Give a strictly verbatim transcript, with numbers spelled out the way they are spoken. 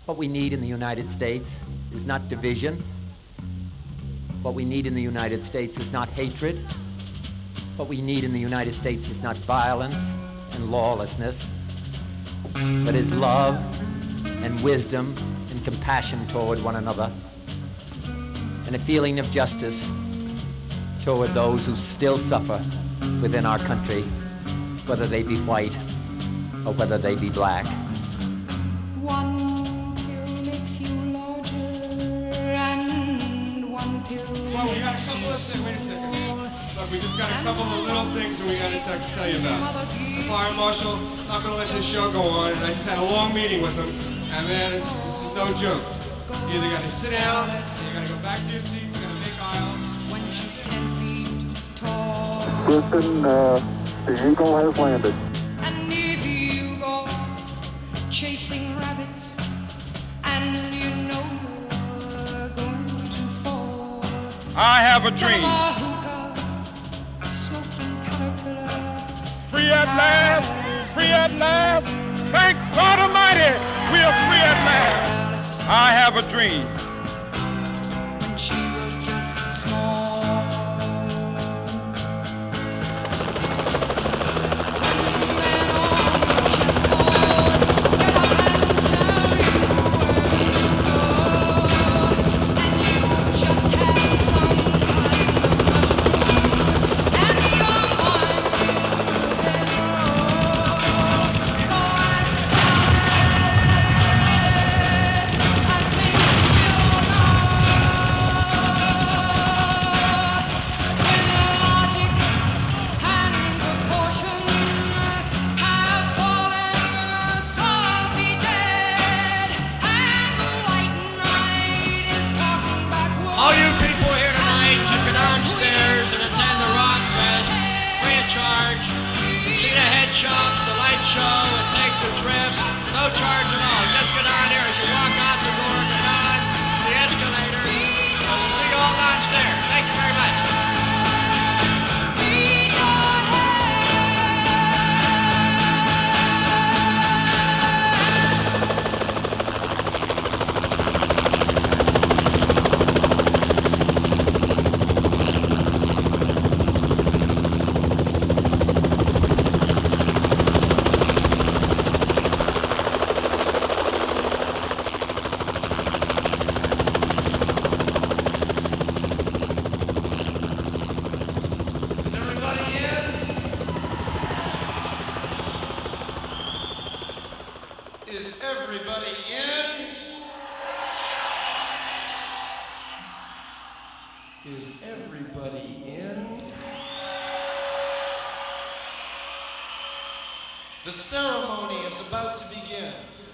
What we need in the United States is not division. What we need in the United States is not hatred. What we need in the United States is not violence and lawlessness, but is love and wisdom and compassion toward one another, and a feeling of justice toward those who still suffer within our country, whether they be white or whether they be black. One pill makes you larger, and one pill Well, we got a makes couple you of things. Wait a second. small. Look, we just got a couple of little things that we got to t- tell you about. The fire marshal not going to let this show go on, and I just had a long meeting with him, and man, it's, this is no joke. You either got to sit down, or you got to go back to your seats. You're going to make aisles. When she's ten feet tall. Houston, uh, the Eagle has landed. And if you go chasing rabbits, and you know you're going to fall. I have a dream. Hookah, smoking caterpillar. Free at last, free at last. Thank God Almighty, we are free at last. I have a dream. When she was just small. Man on the chessboard, get up and tell you where you go. And you just had some kind of mushroom, and your mind is moving. Go ask Alice, I think she'll know. When logic and proportion have fallen, so be dead, and the white knight is talking backwards. All you people here tonight should go downstairs and attend the Rock Fest, free of charge. See the head shops, the light show, and take the trip. No charge at all. Just go down here as you walk out the door, go down the escalator. So we'll see you all downstairs. Thank you very much. Feed your Is everybody in? Is everybody in? The ceremony is about to begin.